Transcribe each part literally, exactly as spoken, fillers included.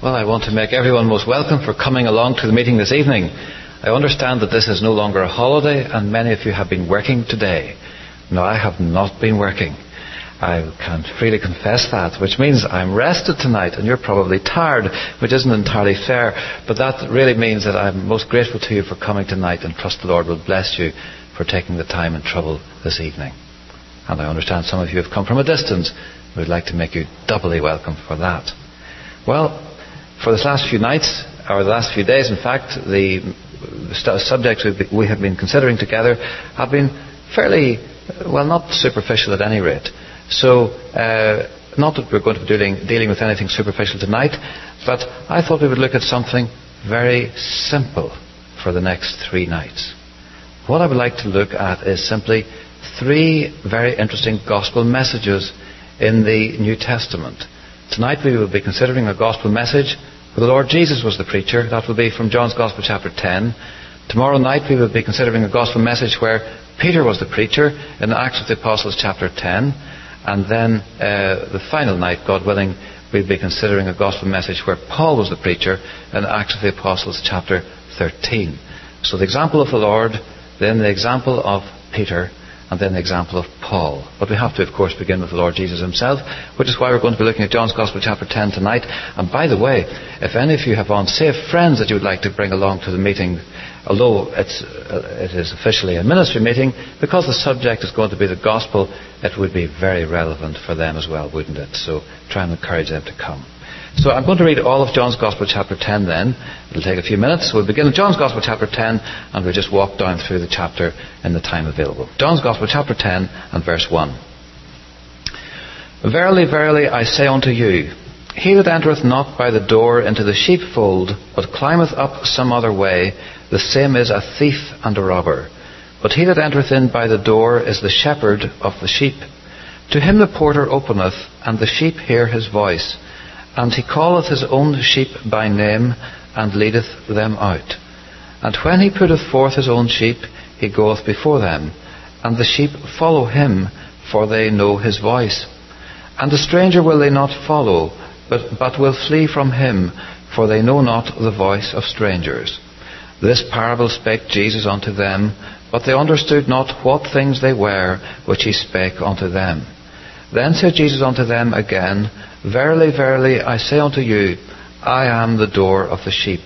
Well, I want to make everyone most welcome for coming along to the meeting this evening. I understand that this is no longer a holiday and many of you have been working today. No, I have not been working. I can freely confess that, which means I'm rested tonight and you're probably tired, which isn't entirely fair, but that really means that I'm most grateful to you for coming tonight and trust the Lord will bless you for taking the time and trouble this evening. And I understand some of you have come from a distance. We'd like to make you doubly welcome for that. Well, for this last few nights, or the last few days, in fact, the subjects we have been considering together have been fairly, well, not superficial at any rate. So, uh, not that we're going to be dealing, dealing with anything superficial tonight, but I thought we would look at something very simple for the next three nights. What I would like to look at is simply three very interesting gospel messages in the New Testament. Tonight we will be considering a gospel message where the Lord Jesus was the preacher. That will be from John's Gospel chapter ten. Tomorrow night we will be considering a gospel message where Peter was the preacher in Acts of the Apostles chapter ten. And then uh, the final night, God willing, we'll be considering a gospel message where Paul was the preacher in Acts of the Apostles chapter thirteen. So the example of the Lord, then the example of Peter, and then the example of Paul. But we have to, of course, begin with the Lord Jesus himself, which is why we're going to be looking at John's Gospel chapter ten tonight. And by the way, if any of you have unsaved friends that you would like to bring along to the meeting, although it's, uh, it is officially a ministry meeting, because the subject is going to be the gospel, it would be very relevant for them as well, wouldn't it? So try and encourage them to come. So I'm going to read all of John's Gospel chapter ten then. It'll take a few minutes. We'll begin with John's Gospel chapter ten and we'll just walk down through the chapter in the time available. John's Gospel chapter ten and verse one. Verily, verily, I say unto you, he that entereth not by the door into the sheepfold, but climbeth up some other way, the same is a thief and a robber. But he that entereth in by the door is the shepherd of the sheep. To him the porter openeth, and the sheep hear his voice. And he calleth his own sheep by name, and leadeth them out. And when he putteth forth his own sheep, he goeth before them. And the sheep follow him, for they know his voice. And the stranger will they not follow, but, but will flee from him, for they know not the voice of strangers. This parable spake Jesus unto them, but they understood not what things they were which he spake unto them. Then said Jesus unto them again, Verily, verily, I say unto you, I am the door of the sheep.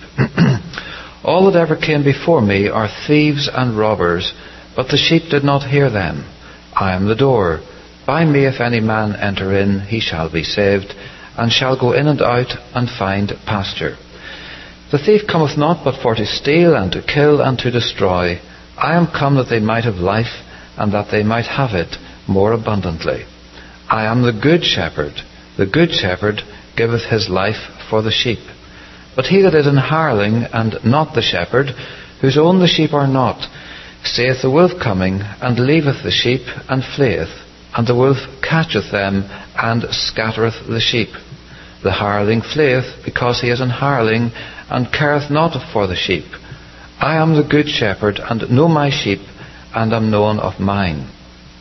All that ever came before me are thieves and robbers, but the sheep did not hear them. I am the door. By me if any man enter in, he shall be saved, and shall go in and out, and find pasture. The thief cometh not but for to steal, and to kill, and to destroy. I am come that they might have life, and that they might have it more abundantly. I am the good shepherd. The good shepherd giveth his life for the sheep. But he that is an hireling, and not the shepherd, whose own the sheep are not, seeth the wolf coming, and leaveth the sheep, and fleeth. And the wolf catcheth them, and scattereth the sheep. The hireling fleeth, because he is an hireling, and careth not for the sheep. I am the good shepherd, and know my sheep, and am known of mine.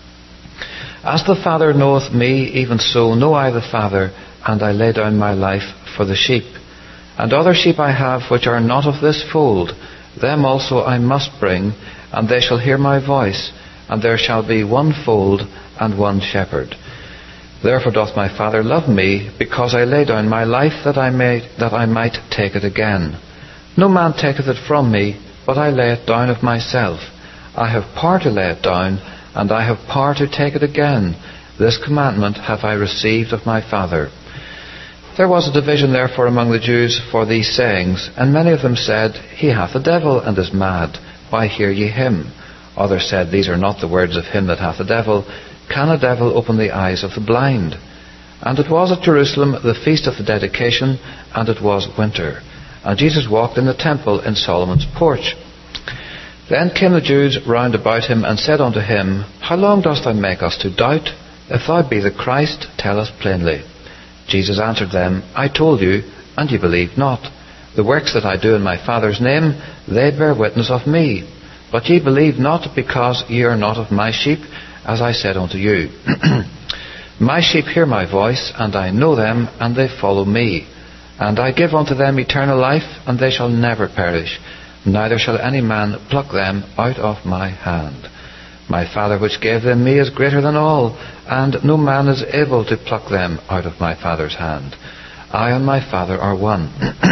As the Father knoweth me, even so know I the Father, and I lay down my life for the sheep. And other sheep I have, which are not of this fold, them also I must bring, and they shall hear my voice, and there shall be one fold and one shepherd. Therefore doth my Father love me, because I lay down my life, that I may that I might take it again. No man taketh it from me, but I lay it down of myself. I have power to lay it down, and I have power to take it again. This commandment have I received of my Father. There was a division therefore among the Jews for these sayings, and many of them said, He hath a devil, and is mad. Why hear ye him? Others said, These are not the words of him that hath a devil. Can a devil open the eyes of the blind? And it was at Jerusalem the feast of the dedication, and it was winter. And Jesus walked in the temple in Solomon's porch. Then came the Jews round about him, and said unto him, How long dost thou make us to doubt? If thou be the Christ, tell us plainly. Jesus answered them, I told you, and ye believe not. The works that I do in my Father's name, they bear witness of me. But ye believe not, because ye are not of my sheep, as I said unto you. My sheep hear my voice, and I know them, and they follow me. And I give unto them eternal life, and they shall never perish, neither shall any man pluck them out of my hand. My Father which gave them me is greater than all, and no man is able to pluck them out of my Father's hand. I and my Father are one.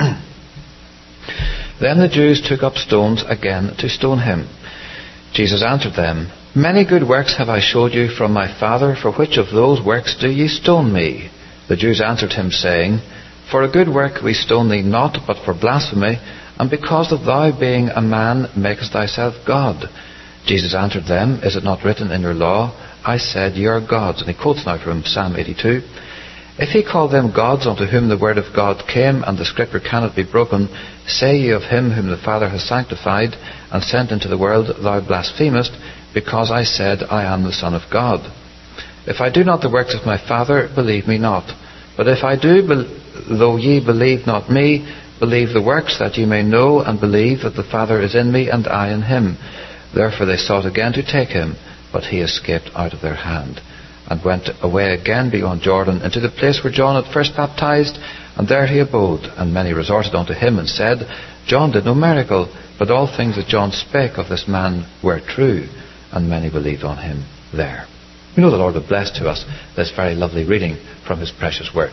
Then the Jews took up stones again to stone him. Jesus answered them, Many good works have I showed you from my Father. For which of those works do ye stone me? The Jews answered him, saying, For a good work we stone thee not, but for blasphemy, and because that thou, being a man, makest thyself God. Jesus answered them, Is it not written in your law, I said, Ye are gods? And he quotes now from Psalm eighty-two. If he called them gods unto whom the word of God came, and the scripture cannot be broken, say ye of him whom the Father has sanctified, and sent into the world, Thou blasphemest, because I said, I am the Son of God. If I do not the works of my Father, believe me not. But if I do, though ye believe not me, believe the works, that ye may know and believe that the Father is in me, and I in him. Therefore they sought again to take him, but he escaped out of their hand, and went away again beyond Jordan into the place where John had first baptized, and there he abode. And many resorted unto him, and said, John did no miracle, but all things that John spake of this man were true. And many believed on him there. We know the Lord will bless to us this very lovely reading from his precious word.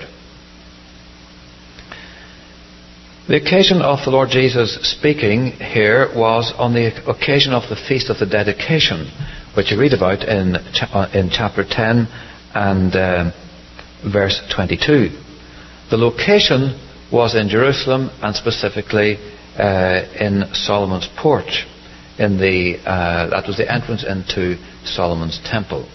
The occasion of the Lord Jesus speaking here was on the occasion of the Feast of the Dedication, which you read about in in chapter ten and uh, verse twenty-two. The location was in Jerusalem, and specifically uh, in Solomon's porch. In the uh, that was the entrance into Solomon's temple.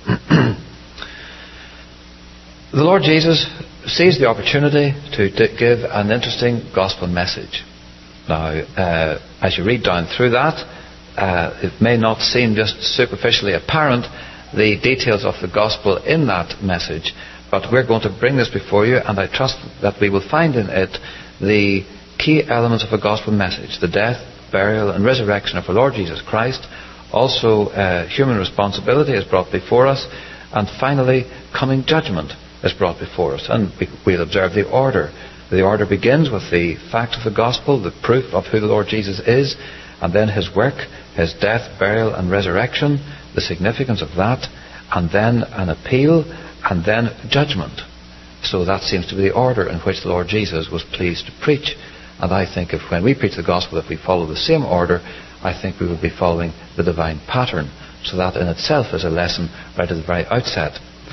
The Lord Jesus seized the opportunity to give an interesting gospel message. Now, uh, as you read down through that, uh, it may not seem just superficially apparent, the details of the gospel in that message, but we're going to bring this before you, and I trust that we will find in it the key elements of a gospel message: the death, burial and resurrection of our Lord Jesus Christ. Also, uh, human responsibility is brought before us, and finally, coming judgment is brought before us. And we'll observe the order. The order begins with the fact of the gospel, the proof of who the Lord Jesus is, and then his work, his death, burial and resurrection, the significance of that, and then an appeal, and then judgment. So that seems to be the order in which the Lord Jesus was pleased to preach. And I think if when we preach the gospel, if we follow the same order, I think we will be following the divine pattern. So that in itself is a lesson right at the very outset.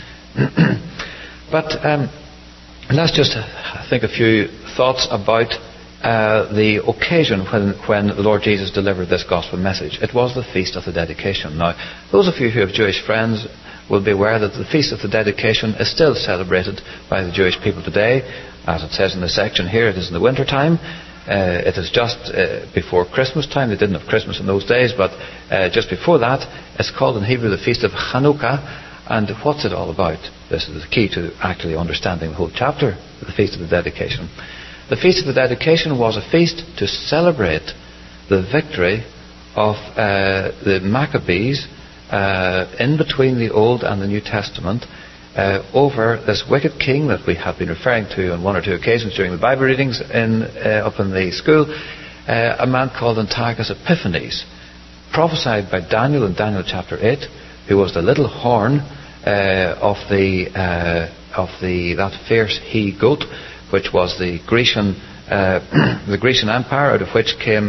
But um, let's just think a few thoughts about uh, the occasion when, when the Lord Jesus delivered this gospel message. It was the Feast of the Dedication. Now, those of you who have Jewish friends will be aware that the Feast of the Dedication is still celebrated by the Jewish people today. As it says in the section here, it is in the winter time. Uh, it is just uh, before Christmas time. They didn't have Christmas in those days, but uh, just before that, it's called in Hebrew the Feast of Chanukah. And what's it all about? This is the key to actually understanding the whole chapter, the Feast of the Dedication. The Feast of the Dedication was a feast to celebrate the victory of uh, the Maccabees uh, in between the Old and the New Testament uh, over this wicked king that we have been referring to on one or two occasions during the Bible readings in, uh, up in the school, uh, a man called Antiochus Epiphanes, prophesied by Daniel in Daniel chapter eight, who was the little horn uh, of the uh, of the that fierce he goat, which was the Grecian uh, the Grecian Empire, out of which came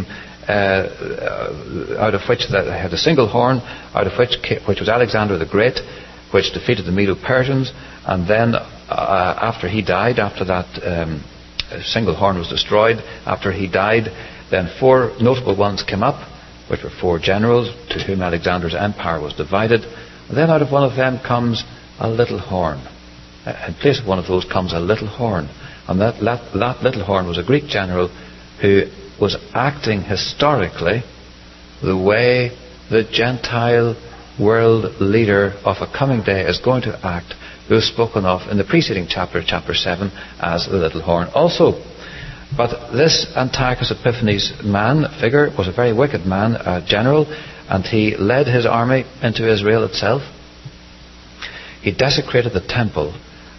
uh, out of which they had a single horn, out of which came, which was Alexander the Great, which defeated the Medo-Persians, and then uh, after he died, after that um, single horn was destroyed, after he died, then four notable ones came up, which were four generals to whom Alexander's empire was divided. And then out of one of them comes a little horn. In place of one of those comes a little horn. And that, that, that little horn was a Greek general who was acting historically the way the Gentile world leader of a coming day is going to act, who is spoken of in the preceding chapter, chapter seven, as the little horn also. But this Antiochus Epiphanes man, figure, was a very wicked man, a general, and he led his army into Israel itself. He desecrated the temple,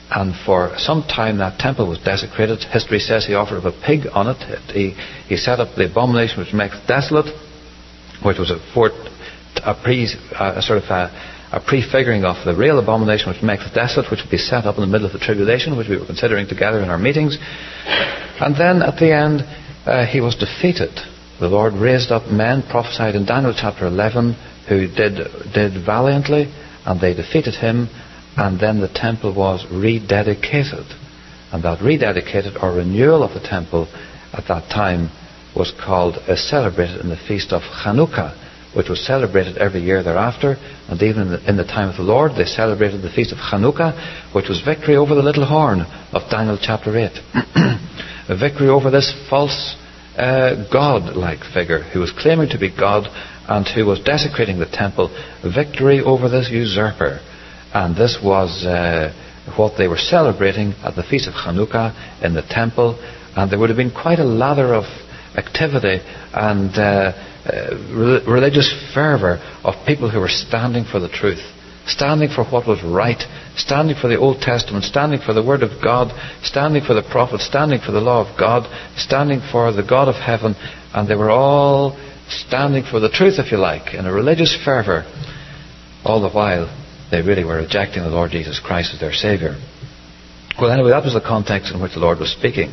And for some time that temple was desecrated. History says he offered up a pig on it. He, he set up the abomination which makes desolate, which was a, fort, a, pre, a sort of a, a prefiguring of the real abomination which makes desolate, which would be set up in the middle of the tribulation, which we were considering together in our meetings. And then at the end, uh, he was defeated. The Lord raised up men, prophesied in Daniel chapter eleven, who did did valiantly, and they defeated him. And then the temple was rededicated. And that rededicated or renewal of the temple at that time was called, uh, celebrated in the feast of Chanukah, which was celebrated every year thereafter. And even in the, in the time of the Lord, they celebrated the feast of Chanukah, which was victory over the little horn of Daniel chapter eight. A victory over this false uh, God-like figure who was claiming to be God and who was desecrating the temple. A victory over this usurper. And this was uh, what they were celebrating at the Feast of Chanukah in the temple. And there would have been quite a lather of activity and uh, uh, re- religious fervour of people who were standing for the truth, standing for what was right, standing for the Old Testament, standing for the Word of God, standing for the prophets, standing for the law of God, standing for the God of heaven. And they were all standing for the truth, if you like, in a religious fervour, all the while they really were rejecting the Lord Jesus Christ as their Saviour. Well, anyway, that was the context in which the Lord was speaking.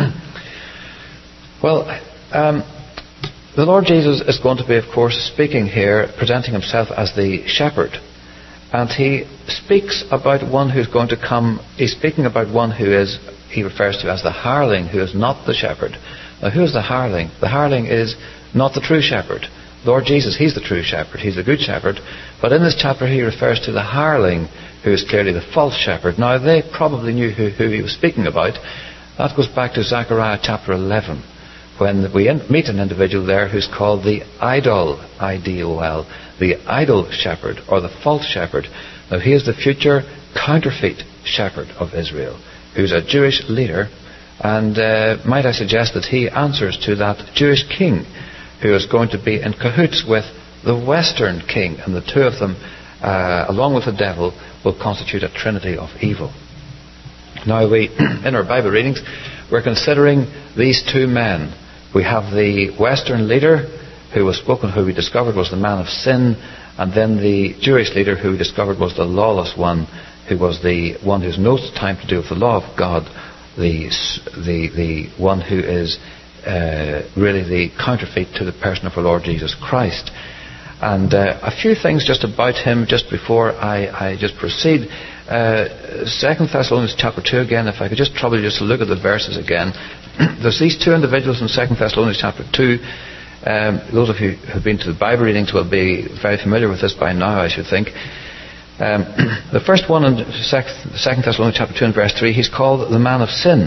Well, um, the Lord Jesus is going to be, of course, speaking here, presenting himself as the shepherd. And he speaks about one who's going to come. He's speaking about one who is, he refers to as the hireling, who is not the shepherd. Now, who is the hireling? The hireling is not the true shepherd. Lord Jesus, he's the true shepherd. He's the good shepherd. But in this chapter he refers to the hireling, who is clearly the false shepherd. Now, they probably knew who, who he was speaking about. That goes back to Zechariah chapter eleven, when we in, meet an individual there who's called the idol, I D O L, the idol shepherd, or the false shepherd. Now, he is the future counterfeit shepherd of Israel, who's a Jewish leader. And uh, might I suggest that he answers to that Jewish king who is going to be in cahoots with the Western king, and the two of them, uh, along with the devil, will constitute a trinity of evil. Now, we, in our Bible readings, we're considering these two men. We have the Western leader, who was spoken, who we discovered was the man of sin, and then the Jewish leader, who we discovered was the lawless one, who was the one who's no time to do with the law of God, the the the one who is Uh, really the counterfeit to the person of our Lord Jesus Christ. And uh, a few things just about him just before I, I just proceed. Uh, Second Thessalonians chapter two again, if I could just trouble you just to look at the verses again. There's these two individuals in Second Thessalonians chapter two. Um, those of you who have been to the Bible readings will be very familiar with this by now, I should think. Um, the first one in Second Thessalonians chapter two and verse three, he's called the man of sin.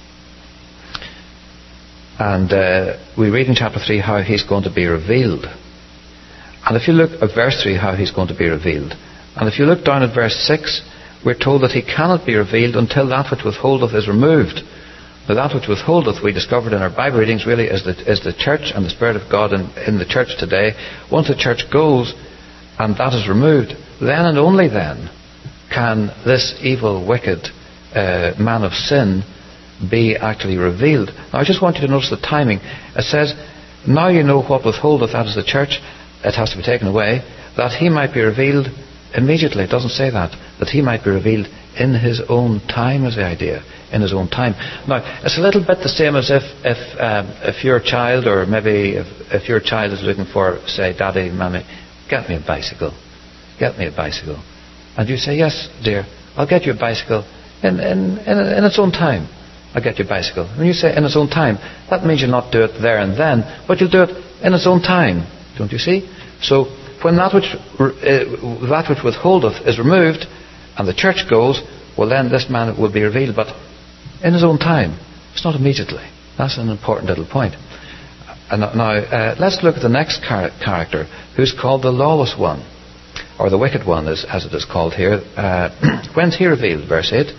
And uh, we read in chapter three how he's going to be revealed. And if you look at verse three, how he's going to be revealed. And if you look down at verse six, we're told that he cannot be revealed until that which withholdeth is removed. Now, that which withholdeth, we discovered in our Bible readings, really is the, is the church and the Spirit of God in, in the church today. Once the church goes and that is removed, then and only then can this evil, wicked uh, man of sin be actually revealed. Now, I just want you to notice the timing. It says, now you know what withholdeth, that is the church, it has to be taken away, that he might be revealed immediately. It doesn't say that. That he might be revealed in his own time is the idea. In his own time. Now, it's a little bit the same as if if, um, if your child, or maybe if, if your child is looking for, say, Daddy, Mommy, get me a bicycle. Get me a bicycle. And you say, yes, dear, I'll get you a bicycle in, in, in, in its own time. I'll get you a bicycle. When you say in its own time, that means you'll not do it there and then, but you'll do it in its own time. Don't you see? So, when that which uh, that which withholdeth is removed, and the church goes, well, then this man will be revealed, but in his own time. It's not immediately. That's an important little point. And now, uh, let's look at the next char- character, who's called the lawless one, or the wicked one, as, as it is called here. Uh, when's he revealed? Verse eight.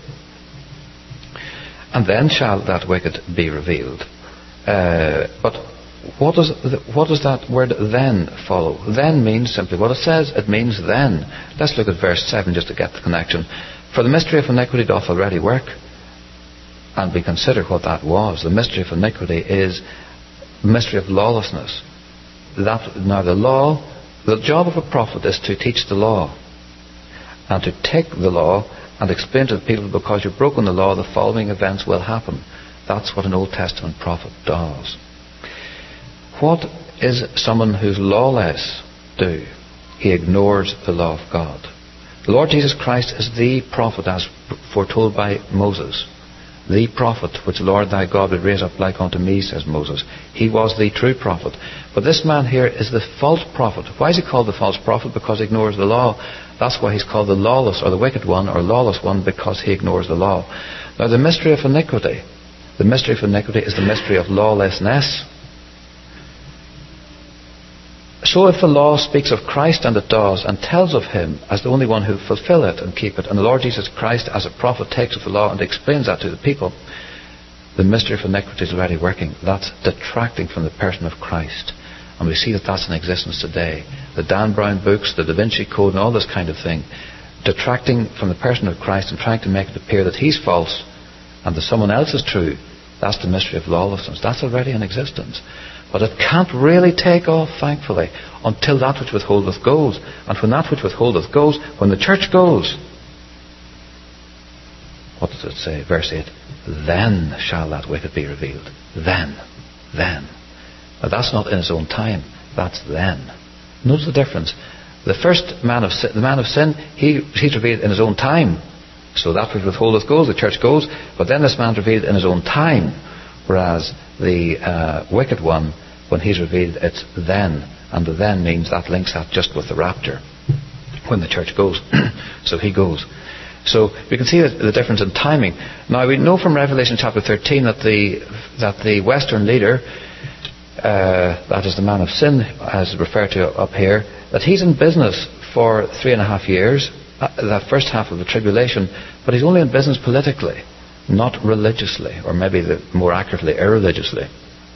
And then shall that wicked be revealed. Uh, but what does the, what does that word then follow? Then means simply what it says. It means then. Let's look at verse seven just to get the connection. For the mystery of iniquity doth already work. And we consider what that was. The mystery of iniquity is the mystery of lawlessness. That, now the law, the job of a prophet is to teach the law. And to take the law and explain to the people, because you've broken the law, the following events will happen. That's what an Old Testament prophet does. What is someone who's lawless do? He ignores the law of God. The Lord Jesus Christ is the prophet as foretold by Moses. The prophet which the Lord thy God would raise up like unto me, says Moses. He was the true prophet. But this man here is the false prophet. Why is he called the false prophet? Because he ignores the law. That's why he's called the lawless or the wicked one or lawless one, because he ignores the law. Now the mystery of iniquity. The mystery of iniquity is the mystery of lawlessness. So if the law speaks of Christ, and it does, and tells of him as the only one who will fulfill it and keep it, and the Lord Jesus Christ as a prophet takes of the law and explains that to the people, the mystery of iniquity is already working. That's detracting from the person of Christ. And we see that that's in existence today. The Dan Brown books, the Da Vinci Code and all this kind of thing, detracting from the person of Christ and trying to make it appear that he's false and that someone else is true. That's the mystery of lawlessness. That's already in existence. But it can't really take off, thankfully, until that which withholdeth goes. And when that which withholdeth goes, when the church goes, what does it say? Verse eight. Then shall that wicked be revealed. Then. Then. Now that's not in his own time. That's then. Notice the difference. The first man of sin, the man of sin, he, he's revealed in his own time. So that which withholdeth goes, the church goes. But then this man's revealed in his own time. Whereas the uh, wicked one, when he's revealed, it's then. And the then means that links that just with the rapture. When the church goes. So he goes. So we can see the, the difference in timing. Now we know from Revelation chapter thirteen that the that the Western leader, uh, that is the man of sin, as referred to up here, that he's in business for three and a half years, uh, that first half of the tribulation, but he's only in business politically, not religiously, or maybe the, more accurately, irreligiously.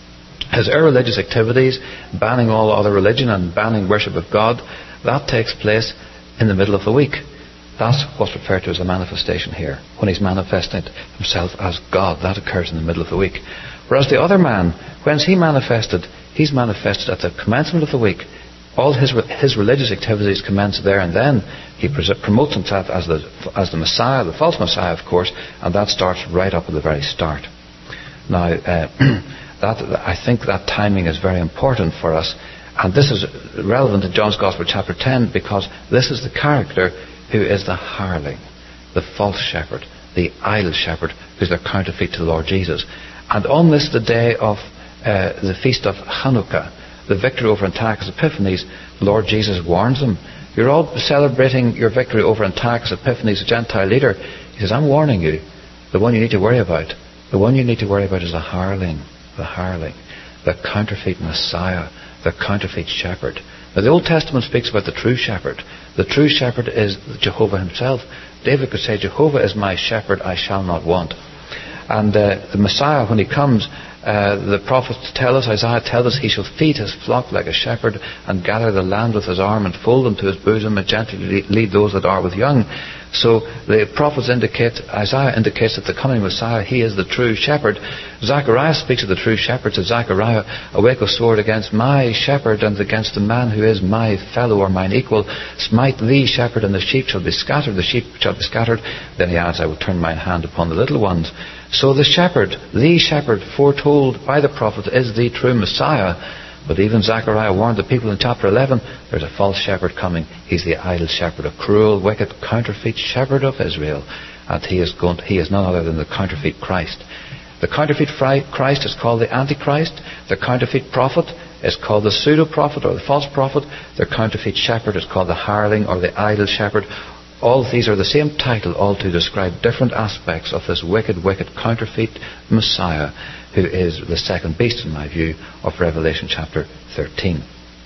His irreligious activities, banning all other religion and banning worship of God, that takes place in the middle of the week. That's what's referred to as a manifestation here. When he's manifesting himself as God, that occurs in the middle of the week. Whereas the other man, whence he manifested, he's manifested at the commencement of the week. All his his religious activities commence there and then. He promotes himself as the as the Messiah, the false Messiah, of course, and that starts right up at the very start. Now, uh, that I think that timing is very important for us, and this is relevant in John's Gospel, chapter ten, because this is the character who is the hireling, the false shepherd, the idol shepherd, who's their counterfeit to the Lord Jesus. And on this, the day of uh, the feast of Hanukkah, the victory over Antiochus Epiphanes, the Lord Jesus warns them. You're all celebrating your victory over Antiochus Epiphanes, a Gentile leader. He says, I'm warning you. The one you need to worry about. The one you need to worry about is the hireling. The hireling. The counterfeit Messiah. The counterfeit shepherd. Now the Old Testament speaks about the true shepherd. The true shepherd is Jehovah himself. David could say, Jehovah is my shepherd, I shall not want. And uh, the Messiah, when he comes, uh, the prophets tell us, Isaiah tells us, he shall feed his flock like a shepherd and gather the land with his arm and fold them to his bosom and gently lead those that are with young. So the prophets indicate, Isaiah indicates that the coming Messiah, he is the true shepherd. Zechariah speaks of the true shepherd. To Zechariah, awake a sword against my shepherd and against the man who is my fellow or mine equal. Smite thee, shepherd, and the sheep shall be scattered. The sheep shall be scattered. Then he adds, I will turn mine hand upon the little ones. So the shepherd, the shepherd foretold by the prophet is the true Messiah. But even Zechariah warned the people in chapter eleven, there's a false shepherd coming. He's the idol shepherd, a cruel, wicked, counterfeit shepherd of Israel. And he is going to, he is none other than the counterfeit Christ. The counterfeit Christ is called the Antichrist. The counterfeit prophet is called the pseudo-prophet or the false prophet. The counterfeit shepherd is called the hireling or the idol shepherd. All of these are the same title, all to describe different aspects of this wicked, wicked, counterfeit Messiah, who is the second beast, in my view, of Revelation chapter thirteen.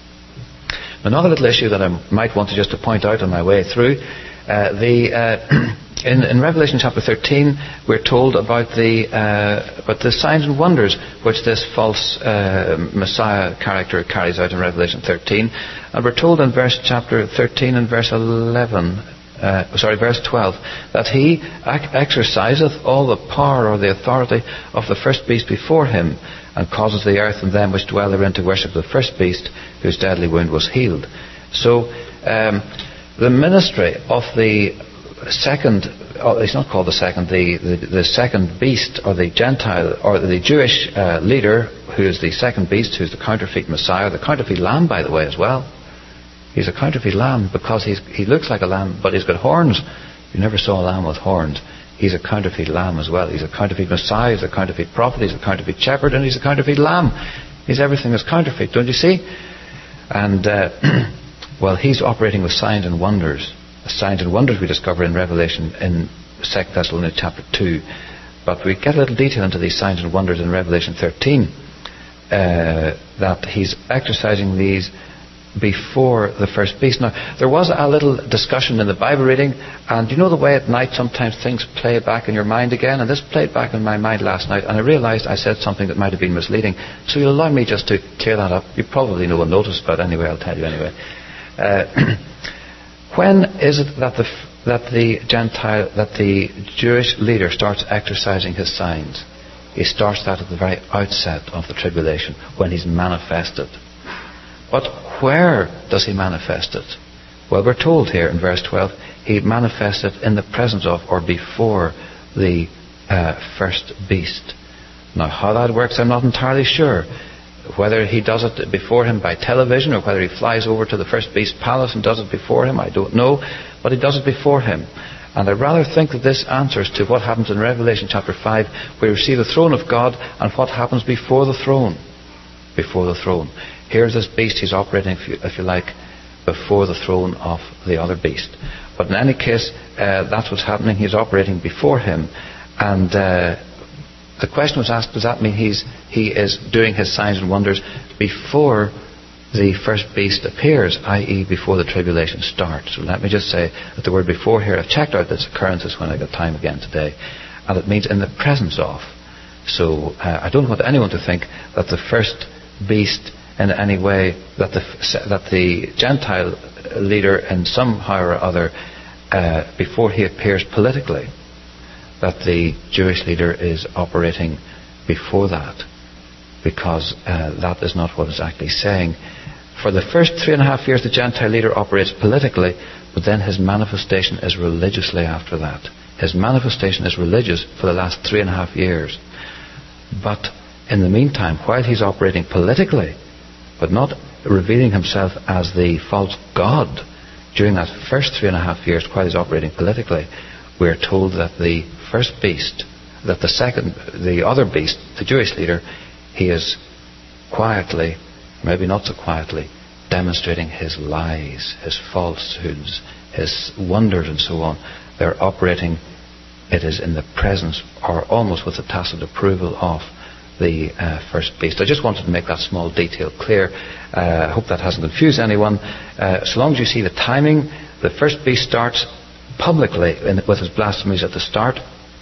Another little issue that I might want to just to point out on my way through, uh, the uh, in, in Revelation chapter thirteen, we're told about the uh, about the signs and wonders which this false uh, Messiah character carries out in Revelation thirteen, and we're told in verse chapter thirteen and verse eleven. uh, sorry, verse twelve, that he ac- exerciseth all the power or the authority of the first beast before him, and causes the earth and them which dwell therein to worship the first beast, whose deadly wound was healed. So, um, the ministry of the second, oh, it's not called the second, the, the, the second beast, or the Gentile, or the Jewish uh, leader, who is the second beast, who's the counterfeit Messiah, the counterfeit lamb, by the way, as well. He's a counterfeit lamb because he's, he looks like a lamb, but he's got horns. You never saw a lamb with horns. He's a counterfeit lamb as well. He's a counterfeit Messiah, he's a counterfeit prophet, he's a counterfeit shepherd, and he's a counterfeit lamb. He's everything is counterfeit, don't you see? And, uh, well, he's operating with signs and wonders. The signs and wonders we discover in Revelation in Second Thessalonians chapter two. But we get a little detail into these signs and wonders in Revelation thirteen. Uh, that he's exercising these before the first beast. Now, there was a little discussion in the Bible reading, and you know the way at night sometimes things play back in your mind again, and this played back in my mind last night, and I realised I said something that might have been misleading. So you'll allow me just to clear that up. You probably no one noticed, but anyway, I'll tell you anyway. Uh, when is it that the that the Gentile, that the Jewish leader starts exercising his signs? He starts that at the very outset of the tribulation, when he's manifested. But where does he manifest it? Well, we're told here in verse twelve, he manifested in the presence of, or before, the uh, first beast. Now, how that works, I'm not entirely sure. Whether he does it before him by television, or whether he flies over to the first beast's palace and does it before him, I don't know. But he does it before him. And I rather think that this answers to what happens in Revelation chapter five, where we see the throne of God and what happens before the throne. Before the throne. Here's this beast, he's operating, if you, if you like, before the throne of the other beast. But in any case, uh, that's what's happening. He's operating before him. And uh, the question was asked, does that mean he's he is doing his signs and wonders before the first beast appears, that is before the tribulation starts? So let me just say that the word before here, I've checked out this occurrences when I got time again today, and it means in the presence of. So uh, I don't want anyone to think that the first beast in any way, that the that the Gentile leader in somehow or other, uh, before he appears politically, that the Jewish leader is operating before that, because uh, that is not what it's actually saying. For the first three and a half years, the Gentile leader operates politically, but then his manifestation is religiously after that. His manifestation is religious for the last three and a half years. But in the meantime, while he's operating politically, but not revealing himself as the false god, during that first three and a half years while he's operating politically, we're told that the first beast, that the second, the other beast, the Jewish leader, he is quietly, maybe not so quietly, demonstrating his lies, his falsehoods, his wonders and so on. They're operating, it is in the presence, or almost with the tacit approval of the uh, first beast. I just wanted to make that small detail clear. I uh, hope that hasn't confused anyone. Uh, so long as you see the timing, the first beast starts publicly in, with his blasphemies at the start.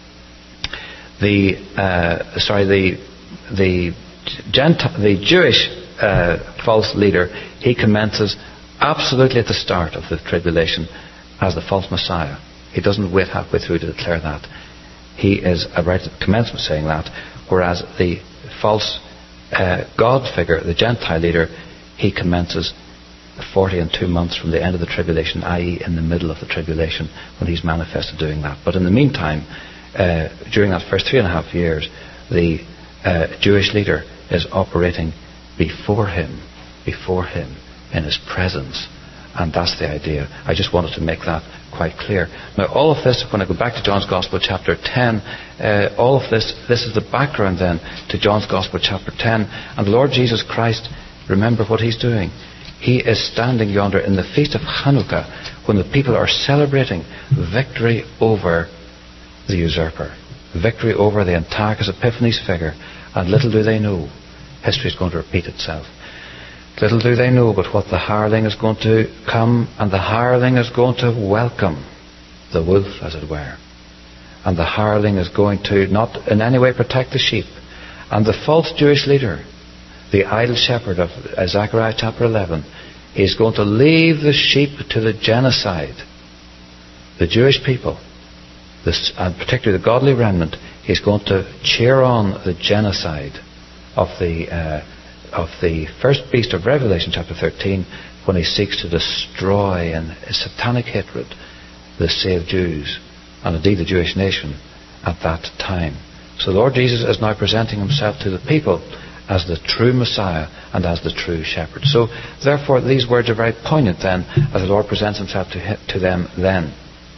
The uh, sorry, the the Gentile, the Jewish uh, false leader, he commences absolutely at the start of the tribulation as the false Messiah. He doesn't wait halfway through to declare that. He is right at the commencement saying that. Whereas the false uh, God figure, the Gentile leader, he commences forty and two months from the end of the tribulation, that is in the middle of the tribulation, when he's manifested doing that. But in the meantime, uh, during that first three and a half years, the uh, Jewish leader is operating before him, before him, in his presence. And that's the idea. I just wanted to make that quite clear. Now, all of this, when I go back to John's Gospel chapter ten, uh, all of this, this is the background then to John's Gospel chapter ten. And the Lord Jesus Christ, remember what he's doing. He is standing yonder in the feast of Hanukkah, when the people are celebrating victory over the usurper, victory over the Antiochus Epiphanes figure. And little do they know, history is going to repeat itself. Little do they know but what the hireling is going to come, and the hireling is going to welcome the wolf, as it were. And the hireling is going to not in any way protect the sheep. And the false Jewish leader, the idol shepherd of Zechariah chapter eleven, is going to leave the sheep to the genocide. the Jewish people, this, and particularly the godly remnant, he's going to cheer on the genocide of the uh, of the first beast of Revelation chapter thirteen, when he seeks to destroy in satanic hatred the saved Jews and indeed the Jewish nation at that time. So the Lord Jesus is now presenting himself to the people as the true Messiah and as the true shepherd. So therefore these words are very poignant then, as the Lord presents himself to, to them then.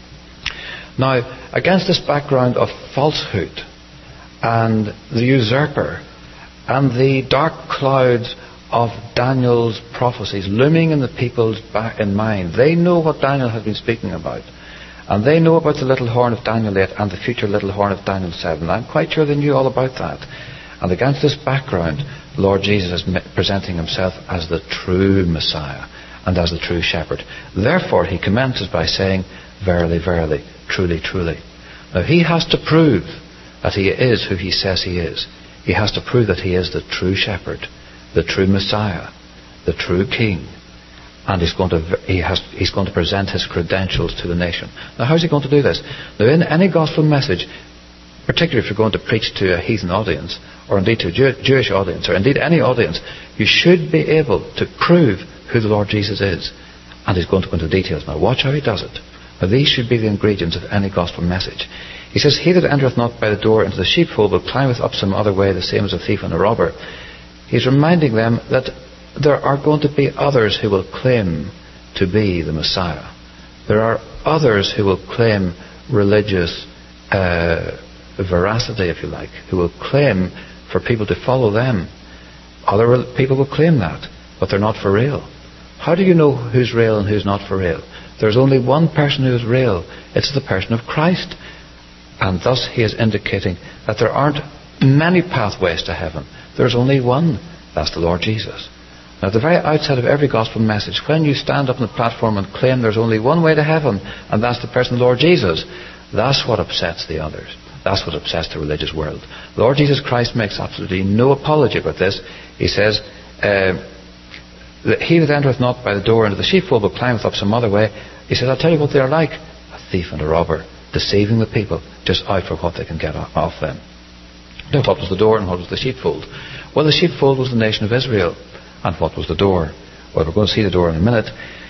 Now, against this background of falsehood and the usurper and the dark clouds of Daniel's prophecies looming in the people's back in mind, they know what Daniel has been speaking about. And they know about the little horn of Daniel eight and the future little horn of Daniel seven. I'm quite sure they knew all about that. And against this background, the Lord Jesus is presenting himself as the true Messiah and as the true shepherd. Therefore, he commences by saying, verily, verily, truly, truly. Now, he has to prove that he is who he says he is. He has to prove that he is the true shepherd, the true Messiah, the true king. And he's going to he has he's going to present his credentials to the nation. Now, how's he going to do this? Now, in any gospel message, particularly if you're going to preach to a heathen audience, or indeed to a Jew- Jewish audience, or indeed any audience, you should be able to prove who the Lord Jesus is. And he's going to go into details. Now, watch how he does it. Now, these should be the ingredients of any gospel message. He says, he that entereth not by the door into the sheepfold, but climbeth up some other way, the same as a thief and a robber. He's reminding them that there are going to be others who will claim to be the Messiah. There are others who will claim religious uh, veracity, if you like, who will claim for people to follow them. Other people will claim that, but they're not for real. How do you know who's real and who's not for real? There's only one person who is real. It's the person of Christ. And thus he is indicating that there aren't many pathways to heaven. There's only one. That's the Lord Jesus. Now, at the very outset of every gospel message, when you stand up on the platform and claim there's only one way to heaven, and that's the person of the Lord Jesus, that's what upsets the others. That's what upsets the religious world. The Lord Jesus Christ makes absolutely no apology about this. He says, uh, that he that entereth not by the door into the sheepfold, but climbeth up some other way. He says, I'll tell you what they are like. A thief and a robber, deceiving the people, just out for what they can get off them. Now, what was the door and what was the sheepfold? Well, the sheepfold was the nation of Israel. And what was the door? Well, we're going to see the door in a minute.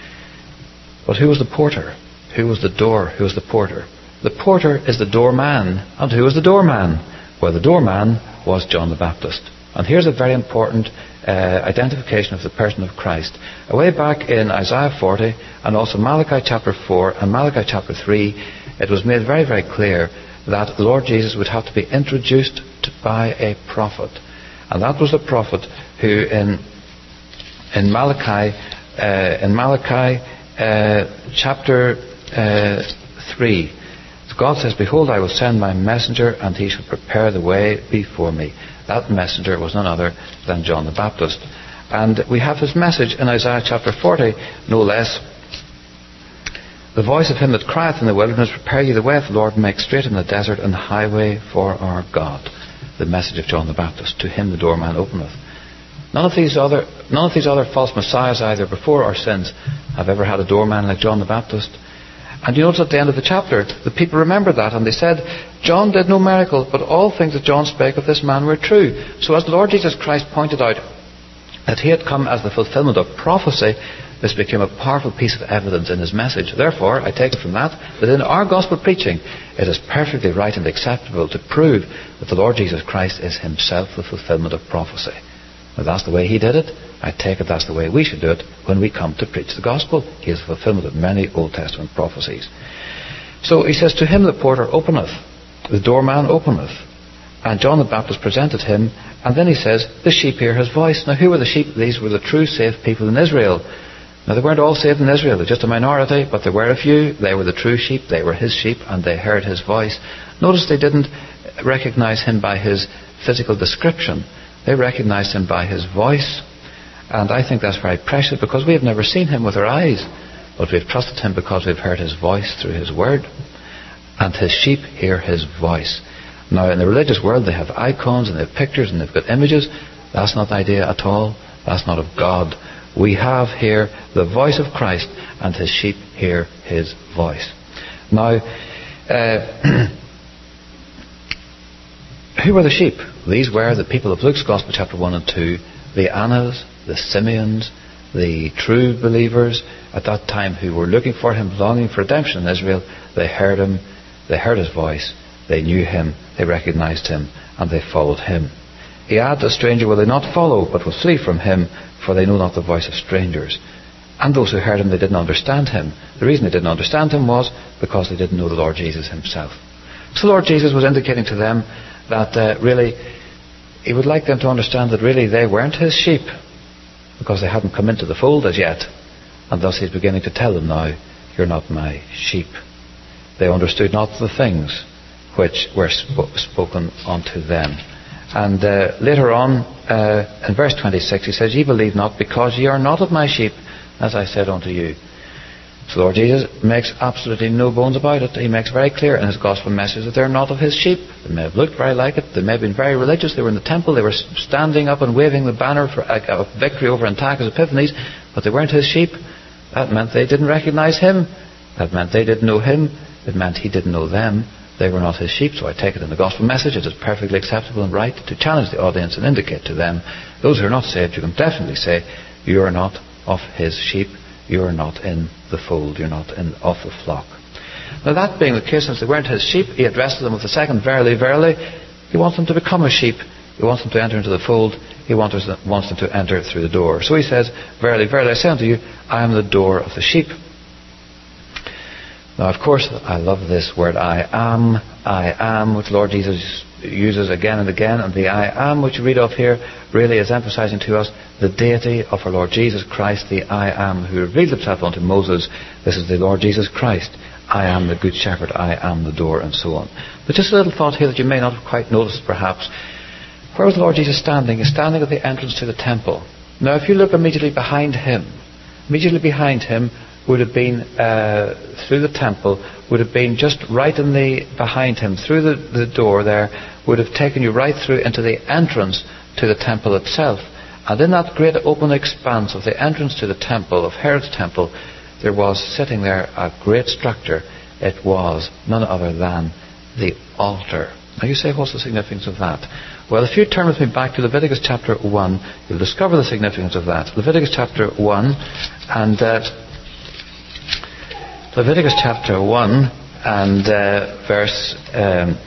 But who was the porter? Who was the door? Who was the porter? The porter is the doorman. And who was the doorman? Well, the doorman was John the Baptist. And here's a very important uh, identification of the person of Christ. Way back in Isaiah forty and also Malachi chapter four and Malachi chapter three, it was made very, very clear that the Lord Jesus would have to be introduced to, by a prophet. And that was the prophet who in in Malachi uh, in Malachi uh, chapter uh, three, God says, behold, I will send my messenger, and he shall prepare the way before me. That messenger was none other than John the Baptist. And we have his message in Isaiah chapter forty, no less. The voice of him that crieth in the wilderness, prepare ye the way of the Lord, make straight in the desert an highway for our God. The message of John the Baptist. To him the doorman openeth. None of these other, none of these other false messiahs, either before or since, have ever had a doorman like John the Baptist. And you notice at the end of the chapter, the people remembered that, and they said, John did no miracle, but all things that John spake of this man were true. So as the Lord Jesus Christ pointed out that he had come as the fulfillment of prophecy, this became a powerful piece of evidence in his message. Therefore, I take it from that, that in our gospel preaching, it is perfectly right and acceptable to prove that the Lord Jesus Christ is himself the fulfillment of prophecy. Now, that's the way he did it. I take it that's the way we should do it when we come to preach the gospel. He is the fulfillment of many Old Testament prophecies. So he says, to him the porter openeth, the doorman openeth. And John the Baptist presented him, and then he says, the sheep hear his voice. Now, who were the sheep? These were the true saved people in Israel. Now, they weren't all saved in Israel. They're just a minority, but there were a few. They were the true sheep. They were his sheep, and they heard his voice. Notice they didn't recognize him by his physical description. They recognized him by his voice. And I think that's very precious, because we have never seen him with our eyes, but we've trusted him because we've heard his voice through his word. And his sheep hear his voice. Now, in the religious world, they have icons and they have pictures and they've got images. That's not the idea at all. That's not of God. We have here the voice of Christ, and his sheep hear his voice. Now, uh, who were the sheep? These were the people of Luke's Gospel, chapter one and two, the Annas, the Simeons, the true believers at that time who were looking for him, longing for redemption in Israel. They heard him, they heard his voice, they knew him, they recognized him, and they followed him. He adds, a stranger will they not follow, but will flee from him, for they know not the voice of strangers. And those who heard him, they didn't understand him. The reason they didn't understand him was because they didn't know the Lord Jesus himself. So Lord Jesus was indicating to them that uh, really he would like them to understand that really they weren't his sheep, because they hadn't come into the fold as yet. And thus he's beginning to tell them now, you're not my sheep. They understood not the things which were sp- spoken unto them. And uh, later on, uh, in verse twenty-six, he says, ye believe not, because ye are not of my sheep, as I said unto you. So Lord Jesus makes absolutely no bones about it. He makes very clear in his gospel message that they're not of his sheep. They may have looked very like it. They may have been very religious. They were in the temple. They were standing up and waving the banner for uh, of victory over Antiochus Epiphanes, but they weren't his sheep. That meant they didn't recognize him. That meant they didn't know him. It meant he didn't know them. They were not his sheep. So I take it in the gospel message, it is perfectly acceptable and right to challenge the audience and indicate to them, those who are not saved, you can definitely say, you are not of his sheep. You are not in the fold. You're not in of the flock. Now that being the case, since they weren't his sheep, he addresses them with the second, verily, verily. He wants them to become a sheep. He wants them to enter into the fold. He wants them to enter through the door. So he says, verily, verily, I say unto you, I am the door of the sheep. Now, of course, I love this word, I am, I am, which Lord Jesus uses again and again. And the I am, which you read of here, really is emphasizing to us the deity of our Lord Jesus Christ, the I am, who revealed himself unto Moses. This is the Lord Jesus Christ. I am the good shepherd. I am the door, and so on. But just a little thought here that you may not have quite noticed, perhaps. Where was the Lord Jesus standing? He's standing at the entrance to the temple. Now, if you look immediately behind him, immediately behind him would have been uh, through the temple, would have been just right in the behind him, through the, the door there, would have taken you right through into the entrance to the temple itself. And in that great open expanse of the entrance to the temple, of Herod's temple, there was sitting there a great structure. It was none other than the altar. Now you say, what's the significance of that? Well, if you turn with me back to Leviticus chapter one, you'll discover the significance of that. Leviticus chapter one, and uh, Leviticus chapter one and uh, verse um,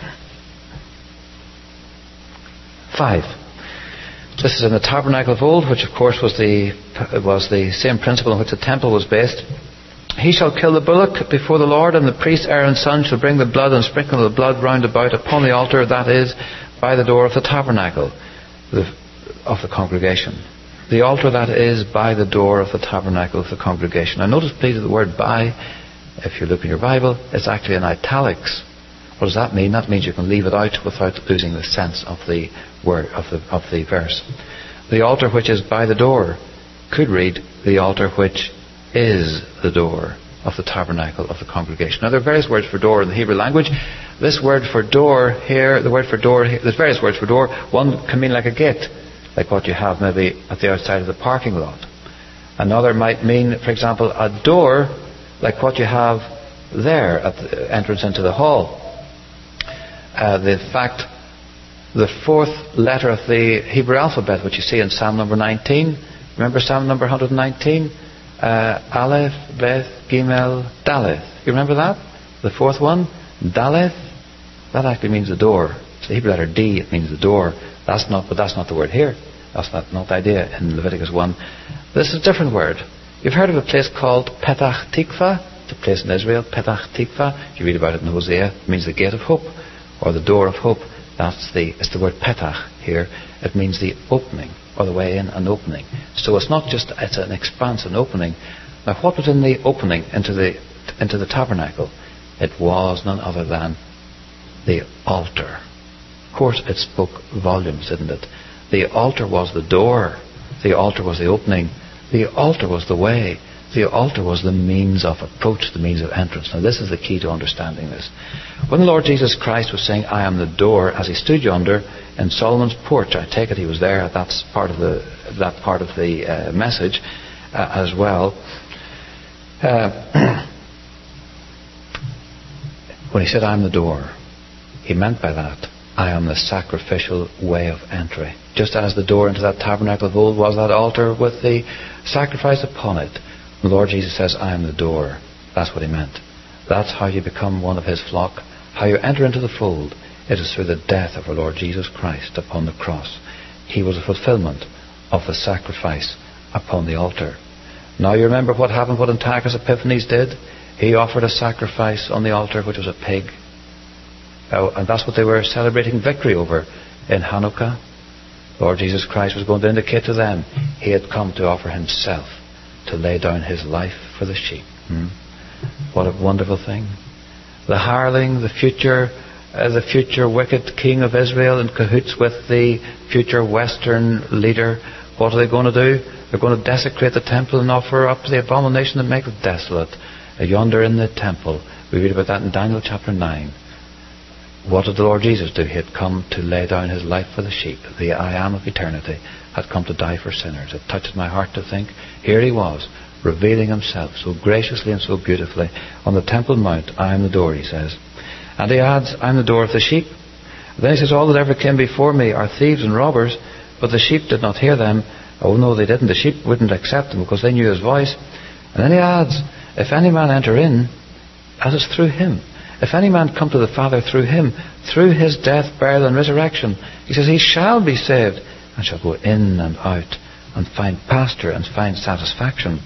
five. This is in the tabernacle of old, which of course was the was the same principle in which the temple was based. He shall kill the bullock before the Lord, and the priest Aaron's son shall bring the blood and sprinkle the blood round about upon the altar, that is, by the door of the tabernacle the, of the congregation. The altar, that is, by the door of the tabernacle of the congregation. Now notice please the word by, if you look in your Bible, it's actually in italics. What does that mean? That means you can leave it out without losing the sense of the word of the of the verse. The altar which is by the door could read the altar which is the door of the tabernacle of the congregation. Now there are various words for door in the Hebrew language. This word for door here, the word for door here, there's various words for door. One can mean like a gate, like what you have maybe at the outside of the parking lot. Another might mean, for example, a door like what you have there at the entrance into the hall. Uh, the fact, the fourth letter of the Hebrew alphabet, which you see in Psalm number nineteen. Remember Psalm number one hundred nineteen? Uh, Aleph, Beth, Gimel, Daleth. You remember that? The fourth one? Daleth. That actually means the door. It's the Hebrew letter D. It means the door. That's not, but that's not the word here. That's not, not the idea in Leviticus one. This is a different word. You've heard of a place called Petach Tikva. It's a place in Israel, Petach Tikva. You read about it in Hosea. It means the gate of hope, or the door of hope. That's the, it's the word Petach here. It means the opening, or the way in, an opening. So it's not just, it's an expanse, an opening. Now what was in the opening into the into the tabernacle? It was none other than the altar. Of course it spoke volumes, didn't it? The altar was the door. The altar was the opening. The altar was the way. The altar was the means of approach, the means of entrance. Now this is the key to understanding this. When the Lord Jesus Christ was saying, I am the door, as he stood yonder in Solomon's porch, I take it he was there, that's part of the that part of the uh, message uh, as well. Uh, When he said, I am the door, he meant by that, I am the sacrificial way of entry. Just as the door into that tabernacle of old was that altar with the sacrifice upon it. The Lord Jesus says, I am the door. That's what he meant. That's how you become one of his flock. How you enter into the fold. It is through the death of our Lord Jesus Christ upon the cross. He was a fulfillment of the sacrifice upon the altar. Now you remember what happened, what Antiochus Epiphanes did? He offered a sacrifice on the altar which was a pig. Uh, and that's what they were celebrating victory over in Hanukkah. Lord Jesus Christ was going to indicate to them he had come to offer himself, to lay down his life for the sheep. Hmm? What a wonderful thing. The hireling, the future uh, the future wicked king of Israel in cahoots with the future Western leader, what are they going to do? They're going to desecrate the temple and offer up the abomination that maketh desolate. Uh, yonder in the temple, we read about that in Daniel chapter nine. What did the Lord Jesus do? He had come to lay down his life for the sheep. The I am of eternity had come to die for sinners. It touched my heart to think, here he was, revealing himself so graciously and so beautifully on the Temple Mount. I am the door, he says. And he adds, I am the door of the sheep. And then he says, all that ever came before me are thieves and robbers, but the sheep did not hear them. Oh no, they didn't. The sheep wouldn't accept them because they knew his voice. And then he adds, if any man enter in, that is through him. If any man come to the Father through him, through his death, burial and resurrection, he says he shall be saved and shall go in and out and find pasture and find satisfaction.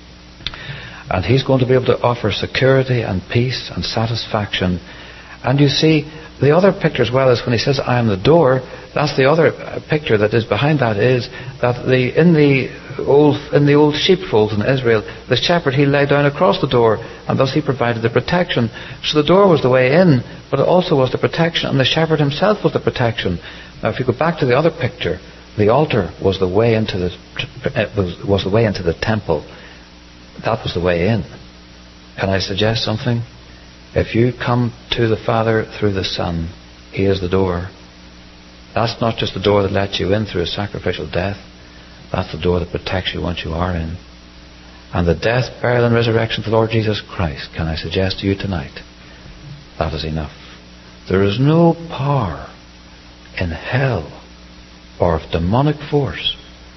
And he's going to be able to offer security and peace and satisfaction. And you see, the other picture as well is when he says, I am the door, that's the other picture that is behind that is that the in the old in the old sheepfold in Israel, the shepherd, he lay down across the door and thus he provided the protection. So the door was the way in, but it also was the protection, and the shepherd himself was the protection. Now if you go back to the other picture, the altar was the way into the was, was the way into the temple. That was the way in. Can I suggest something? If you come to the Father through the Son, he is the door. That's not just the door that lets you in through a sacrificial death. That's the door that protects you once you are in. And the death, burial and resurrection of the Lord Jesus Christ, can I suggest to you tonight, that is enough. There is no power in hell or of demonic force,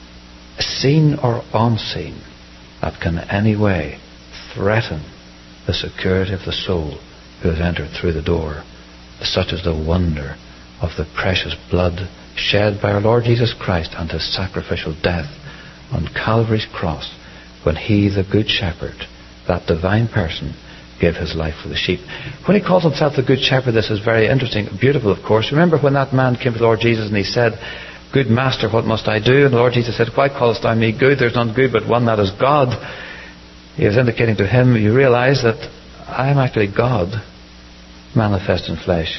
seen or unseen, that can in any way threaten the security of the soul who has entered through the door. Such is the wonder of the precious blood shed by our Lord Jesus Christ and his sacrificial death on Calvary's cross, when he, the Good Shepherd, that divine person, gave his life for the sheep. When he calls himself the Good Shepherd, this is very interesting, beautiful of course. Remember when that man came to the Lord Jesus and he said, Good Master, what must I do? And the Lord Jesus said, Why callest thou me good? There's none good but one, that is God. He was indicating to him, you realize that I am actually God manifest in flesh.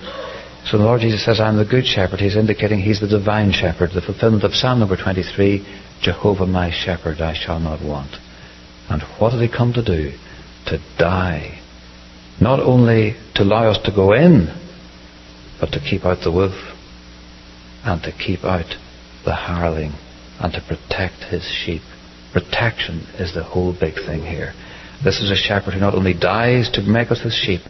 So the Lord Jesus says, I am the Good Shepherd. He's indicating he's the divine shepherd, the fulfillment of Psalm number twenty-three, Jehovah my shepherd, I shall not want. And what did he come to do? To die. Not only to allow us to go in, but to keep out the wolf, and to keep out the hireling, and to protect his sheep. Protection is the whole big thing here. This is a shepherd who not only dies to make us his sheep,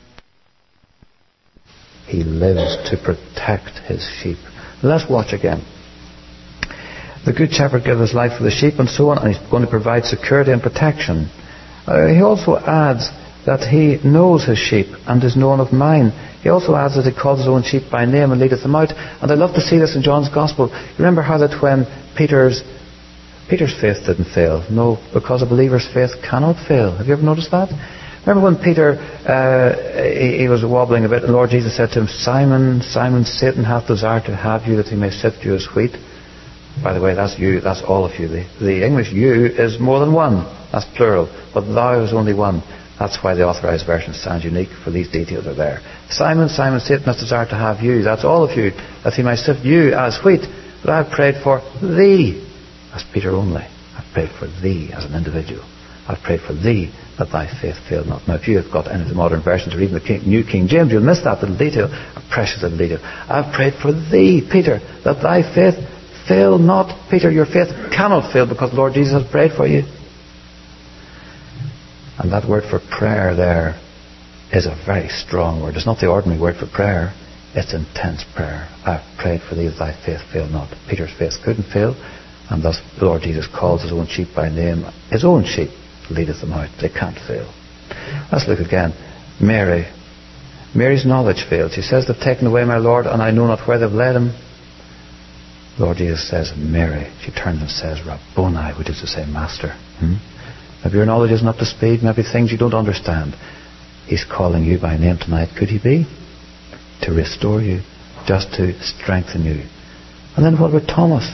he lives to protect his sheep. Let's watch again. The Good Shepherd gives his life for the sheep and so on, and he's going to provide security and protection. Uh, he also adds that he knows his sheep and is known of mine. He also adds that he calls his own sheep by name and leadeth them out. And I love to see this in John's Gospel. You remember how that when Peter's Peter's faith didn't fail. No, because a believer's faith cannot fail. Have you ever noticed that? Remember when Peter, uh, he, he was wobbling a bit, and the Lord Jesus said to him, Simon, Simon, Satan hath desired to have you, that he may sift you as wheat. By the way, that's you, that's all of you. The, the English you is more than one. That's plural. But thou is only one. That's why the Authorized Version stands unique, for these details are there. Simon, Simon, Satan hath desired to have you. That's all of you, that he may sift you as wheat. But I have prayed for thee. That's Peter only. I've prayed for thee as an individual. I've prayed for thee that thy faith fail not. Now if you have got any of the modern versions or even the King, New King James, you'll miss that little detail, a precious little detail. I've prayed for thee, Peter, that thy faith fail not. Peter, your faith cannot fail because the Lord Jesus has prayed for you. And that word for prayer there is a very strong word. It's not the ordinary word for prayer. It's intense prayer. I've prayed for thee that thy faith fail not. Peter's faith couldn't fail, and thus the Lord Jesus calls his own sheep by name. His own sheep leadeth them out. They can't fail. Let's look again. Mary. Mary's knowledge failed. She says, they've taken away my Lord, and I know not where they've led him. Lord Jesus says, Mary. She turns and says, Rabboni, which is to say, Master. Hmm? Maybe your knowledge isn't up to speed. Maybe things you don't understand. He's calling you by name tonight. Could he be? To restore you, just to strengthen you. And then what about Thomas?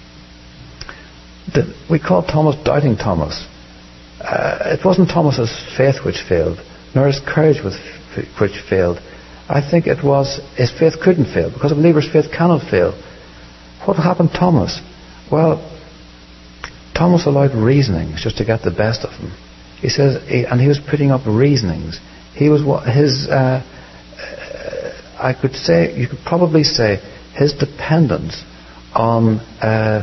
The, we call Thomas Doubting Thomas. Uh, it wasn't Thomas's faith which failed, nor his courage which failed. I think it was his faith couldn't fail, because a believer's faith cannot fail. What happened to Thomas? Well, Thomas allowed reasonings just to get the best of him. He says, he, and he was putting up reasonings. He was what his. Uh, I could say, you could probably say, his dependence on uh,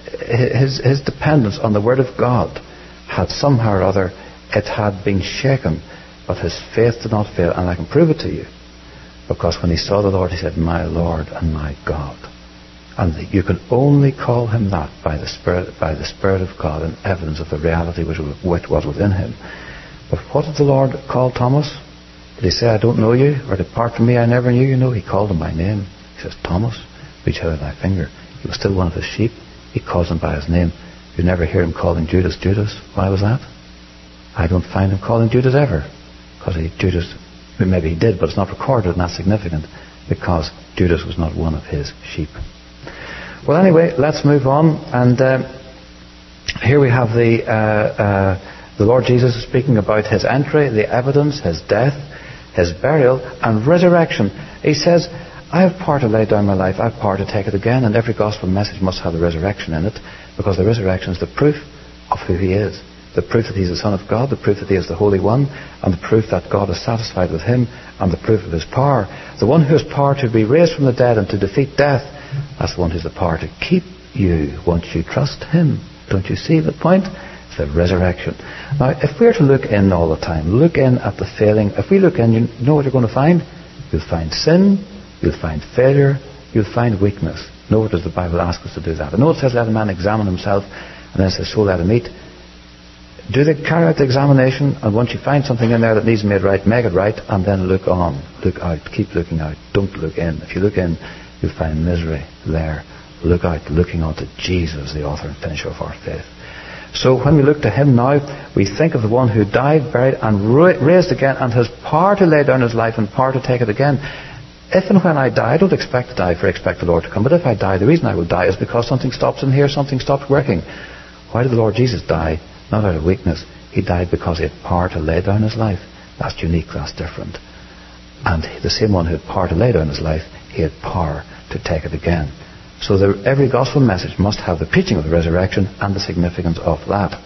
his his dependence on the Word of God had somehow or other, it had been shaken, but his faith did not fail, and I can prove it to you, because when he saw the Lord, he said, "My Lord and my God," and you can only call him that by the Spirit, by the Spirit of God, and evidence of the reality which, which was within him. But what did the Lord call Thomas? Did he say, "I don't know you," or "Depart from me, I never knew you"? No, he called him by name. He says, "Thomas, reach out thy finger." He was still one of his sheep. He calls him by his name. You never hear him calling Judas, Judas. Why was that? I don't find him calling Judas ever. Because he, Judas, maybe he did, but it's not recorded, and that's significant, because Judas was not one of his sheep. Well, anyway, let's move on. And uh, here we have the, uh, uh, the Lord Jesus speaking about his entry, the evidence, his death, his burial and resurrection. He says, I have power to lay down my life, I have power to take it again, and every gospel message must have the resurrection in it, because the resurrection is the proof of who he is. The proof that he's the Son of God, the proof that he is the Holy One, and the proof that God is satisfied with him, and the proof of his power. The one who has power to be raised from the dead and to defeat death, that's the one who has the power to keep you once you trust him. Don't you see the point? The resurrection. Now, if we're to look in all the time, look in at the failing, if we look in, you know what you're going to find? You'll find sin, you'll find failure, you'll find weakness. Nowhere does the Bible ask us to do that. I know it says let a man examine himself, and then it says so let him eat. Do they carry out the examination, and once you find something in there that needs made right, make it right, and then look on, look out, keep looking out, don't look in. If you look in, you'll find misery there. Look out, looking on to Jesus, the author and finisher of our faith. So when we look to him now, we think of the one who died, buried, and raised again, and has power to lay down his life and power to take it again. If and when I die, I don't expect to die for I expect the Lord to come, but if I die, the reason I will die is because something stops in here, something stops working. Why did the Lord Jesus die? Not out of weakness. He died because he had power to lay down his life. That's unique, that's different. And the same one who had power to lay down his life, he had power to take it again. So the, every gospel message must have the preaching of the resurrection and the significance of that.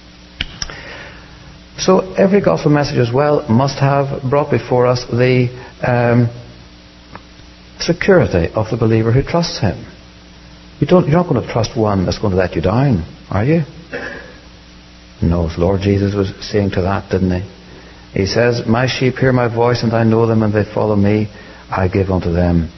So every gospel message as well must have brought before us the um, security of the believer who trusts him. You don't, you're not going to trust one that's going to let you down, are you? No, the Lord Jesus was saying to that, didn't he? He says, my sheep hear my voice, and I know them, and they follow me. I give unto them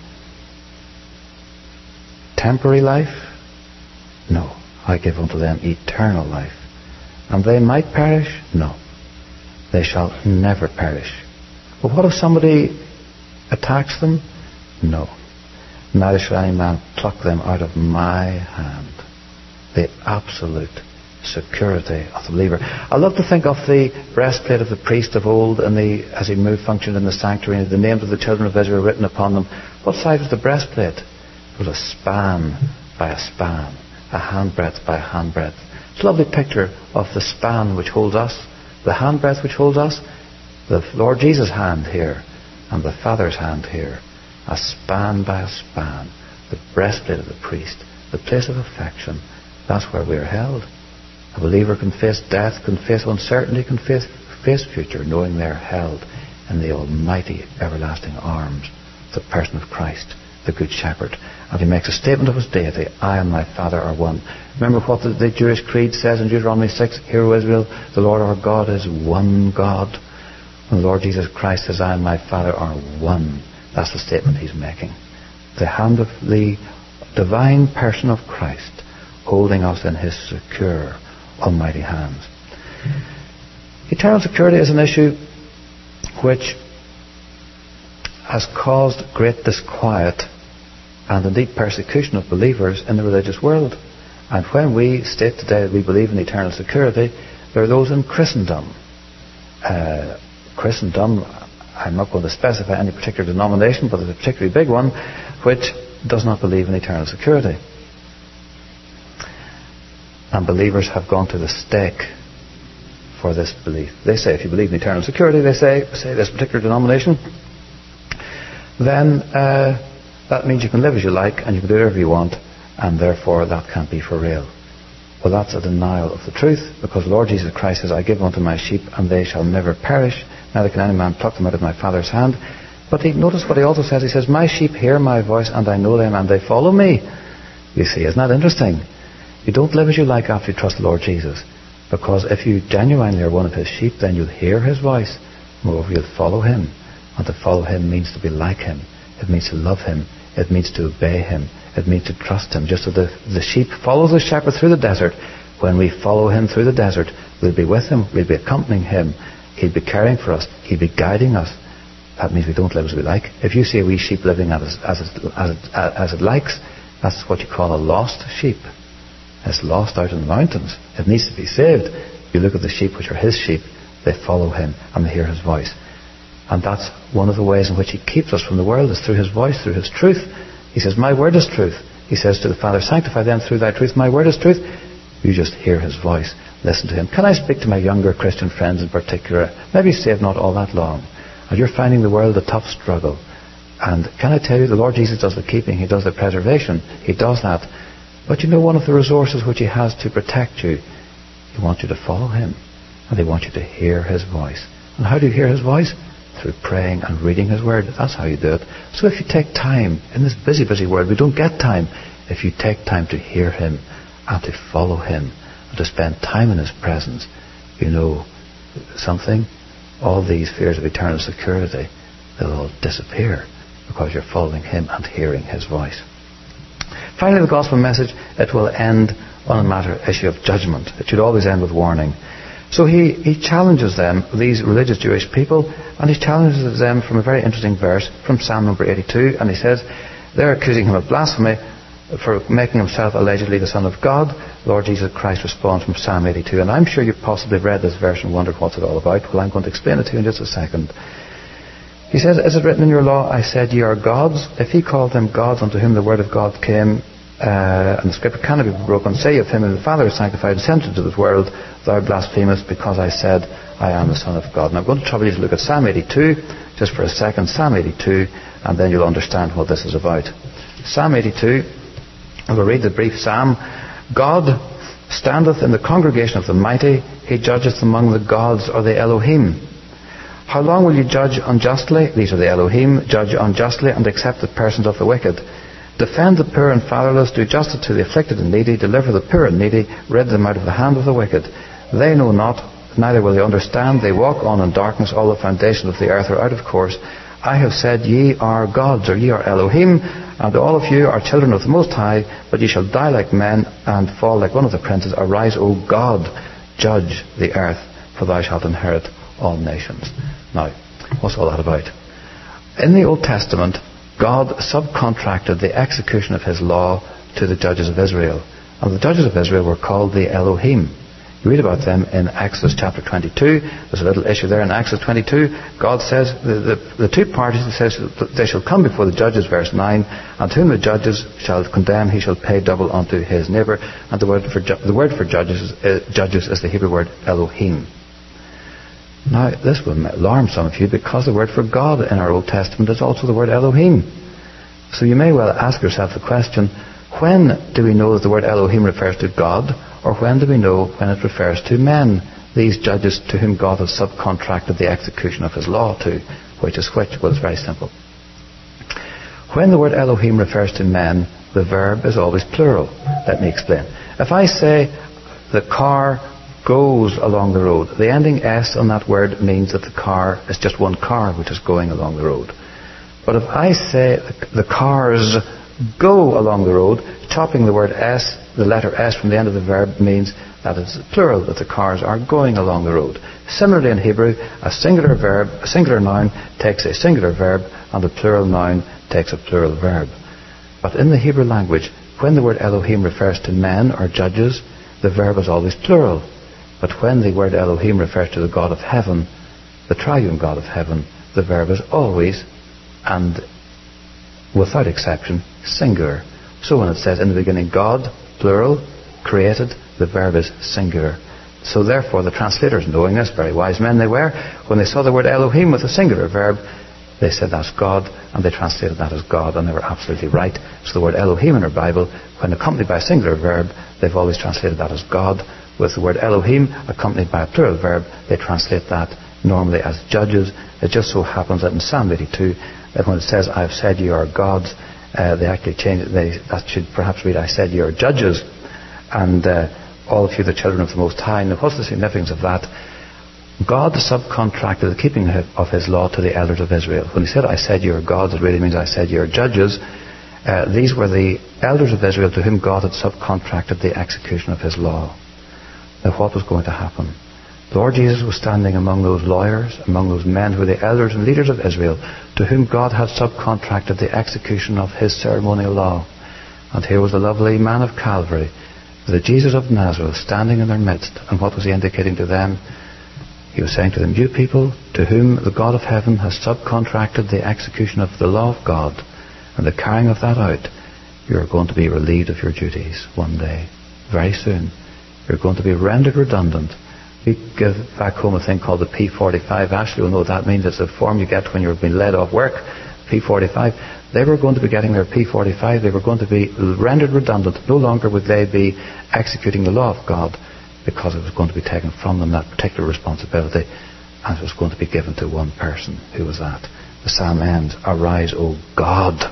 temporary life? No, I give unto them eternal life. And they might perish? No, they shall never perish. But what if somebody attacks them? No, neither shall any man pluck them out of my hand. The absolute security of the believer. I love to think of the breastplate of the priest of old, and the as he moved, functioned in the sanctuary, and the names of the children of Israel written upon them. What size was the breastplate? It was a span by a span, a handbreadth by a handbreadth. It's a lovely picture of the span which holds us, the handbreadth which holds us, the Lord Jesus' hand here, and the Father's hand here. A span by a span, the breastplate of the priest, the place of affection. That's where we are held. A believer can face death, can face uncertainty, can face, face future, knowing they are held in the almighty, everlasting arms, the person of Christ, the Good Shepherd. And he makes a statement of his deity, I and my Father are one. Remember what the, the Jewish creed says in Deuteronomy six, Hear, O Israel, the Lord our God is one God. When the Lord Jesus Christ says, I and my Father are one, that's the statement he's making. The hand of the divine person of Christ holding us in his secure, almighty hands. Eternal security is an issue which has caused great disquiet and indeed persecution of believers in the religious world. And when we state today that we believe in eternal security, there are those in Christendom. Uh, Christendom, I'm not going to specify any particular denomination, but there's a particularly big one, which does not believe in eternal security. And believers have gone to the stake for this belief. They say, if you believe in eternal security, they say, say this particular denomination, then uh, that means you can live as you like and you can do whatever you want, and therefore that can't be for real. Well, that's a denial of the truth, because the Lord Jesus Christ says, I give unto my sheep, and they shall never perish, neither can any man pluck them out of my Father's hand. But he, notice what he also says. He says, my sheep hear my voice, and I know them, and they follow me. You see, isn't that interesting? You don't live as you like after you trust the Lord Jesus, because if you genuinely are one of his sheep, then you'll hear his voice. Moreover, you'll follow him. And to follow him means to be like him. It means to love him. It means to obey him. It means to trust him. Just as the, the sheep follows the shepherd through the desert, when we follow him through the desert, we'll be with him, we'll be accompanying him, he'll be caring for us, he'll be guiding us. That means we don't live as we like. If you see a wee sheep living as, as, it, as, it, as it likes, that's what you call a lost sheep. It's lost out in the mountains. It needs to be saved. You look at the sheep which are his sheep, they follow him and they hear his voice. And that's one of the ways in which he keeps us from the world, is through his voice, through his truth. He says, my word is truth. He says to the Father, sanctify them through thy truth. My word is truth. You just hear his voice. Listen to him. Can I speak to my younger Christian friends in particular? Maybe saved not all that long. And you're finding the world a tough struggle. And can I tell you, the Lord Jesus does the keeping. He does the preservation. He does that. But you know, one of the resources which he has to protect you, he wants you to follow him. And he wants you to hear his voice. And how do you hear his voice? Through praying and reading his word. That's how you do it. So if you take time, in this busy, busy world, we don't get time. If you take time to hear him and to follow him and to spend time in his presence, you know something? All these fears of eternal security, they'll all disappear because you're following him and hearing his voice. Finally, the gospel message, it will end on a matter issue of judgment. It should always end with warning. So he, he challenges them, these religious Jewish people, and he challenges them from a very interesting verse from Psalm number eighty-two, and he says, they're accusing him of blasphemy for making himself allegedly the Son of God. Lord Jesus Christ responds from Psalm eighty-two, and I'm sure you've possibly read this verse and wondered what's it all about. Well, I'm going to explain it to you in just a second. He says, is it written in your law, I said ye are gods? If he called them gods unto whom the word of God came, Uh, and the scripture cannot be broken, say of him, and the Father is sanctified, and sent into this world, thou blasphemest, because I said, I am the Son of God. And I'm going to trouble you to look at Psalm eighty-two, just for a second, Psalm eighty-two, and then you'll understand what this is about. Psalm eighty-two, I will read the brief psalm. God standeth in the congregation of the mighty, he judgeth among the gods, or the Elohim. How long will you judge unjustly? These are the Elohim, judge unjustly, and accept the persons of the wicked. Defend the poor and fatherless, do justice to the afflicted and needy, deliver the poor and needy, rid them out of the hand of the wicked. They know not, neither will they understand, they walk on in darkness, all the foundations of the earth are out of course. I have said, ye are gods, or ye are Elohim, and all of you are children of the Most High, but ye shall die like men, and fall like one of the princes. Arise, O God, judge the earth, for thou shalt inherit all nations. Now, what's all that about? In the Old Testament, God subcontracted the execution of his law to the judges of Israel. And the judges of Israel were called the Elohim. You read about them in Exodus chapter twenty-two. There's a little issue there in Exodus twenty-two. God says, the, the, the two parties, he says, they shall come before the judges, verse nine, and whom the judges shall condemn, he shall pay double unto his neighbour. And the word for, the word for judges, is, uh, judges is the Hebrew word Elohim. Now, this will alarm some of you, because the word for God in our Old Testament is also the word Elohim. So you may well ask yourself the question, when do we know that the word Elohim refers to God, or when do we know when it refers to men, these judges to whom God has subcontracted the execution of his law to? Which is which? Well, it's very simple. When the word Elohim refers to men, the verb is always plural. Let me explain. If I say, the car goes along the road. The ending S on that word means that the car is just one car which is going along the road. But if I say the cars go along the road, chopping the word S, the letter S from the end of the verb means that it's plural, that the cars are going along the road. Similarly in Hebrew, a singular verb, a singular noun takes a singular verb, and a plural noun takes a plural verb. But in the Hebrew language, when the word Elohim refers to men or judges, the verb is always plural. But when the word Elohim refers to the God of heaven, the triune God of heaven, the verb is always, and without exception, singular. So when it says in the beginning God, plural, created, the verb is singular. So therefore the translators, knowing this, very wise men they were, when they saw the word Elohim with a singular verb, they said that's God, and they translated that as God, and they were absolutely right. So the word Elohim in our Bible, when accompanied by a singular verb, they've always translated that as God. With the word Elohim accompanied by a plural verb, they translate that normally as judges. It just so happens that in Psalm eighty-two, that when it says, I have said you are gods, uh, they actually change it. They, that should perhaps read, I said you are judges, and uh, all of you the children of the Most High. Now what's the significance of that? God subcontracted the keeping of his law to the elders of Israel. When he said, I said you are gods, it really means I said you are judges. Uh, these were the elders of Israel to whom God had subcontracted the execution of his law. Now what was going to happen? The Lord Jesus was standing among those lawyers, among those men who were the elders and leaders of Israel, to whom God had subcontracted the execution of his ceremonial law. And here was the lovely man of Calvary, the Jesus of Nazareth, standing in their midst. And what was he indicating to them? He was saying to them, you people to whom the God of heaven has subcontracted the execution of the law of God and the carrying of that out, you are going to be relieved of your duties one day, very soon. You're going to be rendered redundant. We give back home a thing called the P forty-five. Ashley will know what that means. It's a form you get when you're being laid off work. P forty-five. They were going to be getting their P forty-five. They were going to be rendered redundant. No longer would they be executing the law of God, because it was going to be taken from them, that particular responsibility, and it was going to be given to one person. Who was that? The psalm ends, arise, O God,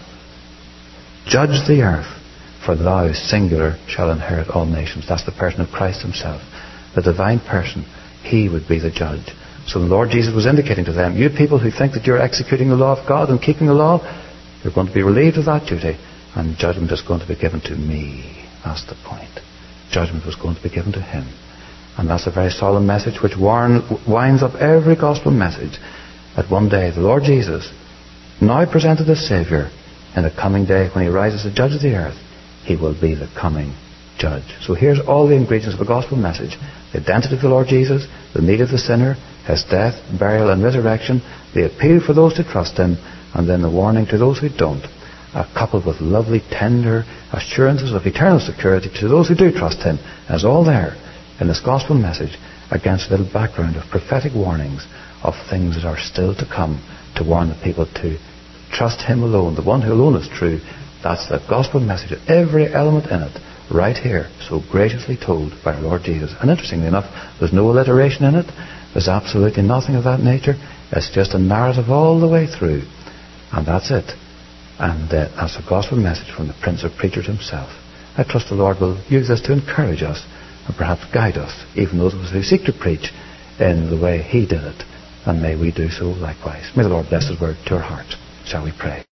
judge the earth, for thou, singular, shall inherit all nations. That's the person of Christ himself, the divine person. He would be the judge. So the Lord Jesus was indicating to them, you people who think that you're executing the law of God and keeping the law, you're going to be relieved of that duty, and judgment is going to be given to me. That's the point. Judgment was going to be given to him. And that's a very solemn message which warn, winds up every gospel message, that one day the Lord Jesus, now presented as Saviour, in the coming day when he rises to judge the earth, he will be the coming judge. So here's all the ingredients of a gospel message: the identity of the Lord Jesus, the need of the sinner, his death, burial and resurrection, the appeal for those to trust him, and then the warning to those who don't, uh, coupled with lovely, tender assurances of eternal security to those who do trust him. And it's all there in this gospel message, against a little background of prophetic warnings of things that are still to come, to warn the people to trust him alone, the one who alone is true. That's the gospel message, every element in it, right here, so graciously told by our Lord Jesus. And interestingly enough, there's no alliteration in it. There's absolutely nothing of that nature. It's just a narrative all the way through. And that's it. And uh, that's a gospel message from the Prince of Preachers himself. I trust the Lord will use this to encourage us and perhaps guide us, even those of us who seek to preach in the way he did it. And may we do so likewise. May the Lord bless his word to our hearts. Shall we pray?